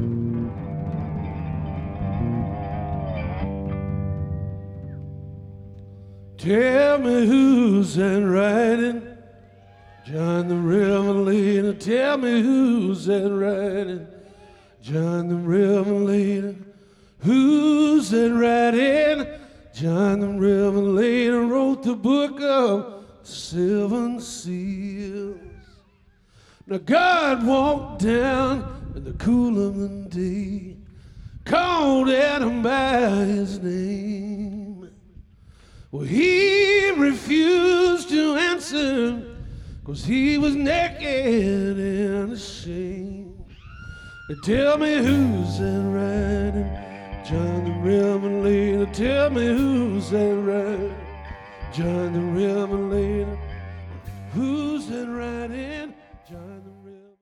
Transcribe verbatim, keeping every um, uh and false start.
Tell me who's that riding, John the Revelator. Tell me who's that riding, John the Revelator. Who's that riding? John the Revelator wrote the book of seven seals. Now God walked down in the cool of the day, called Adam by his name. Well, he refused to answer, 'cause he was naked and ashamed. Now tell me who's that riding, John the Revelator. Tell me who's that riding, John the Revelator. Who's that riding?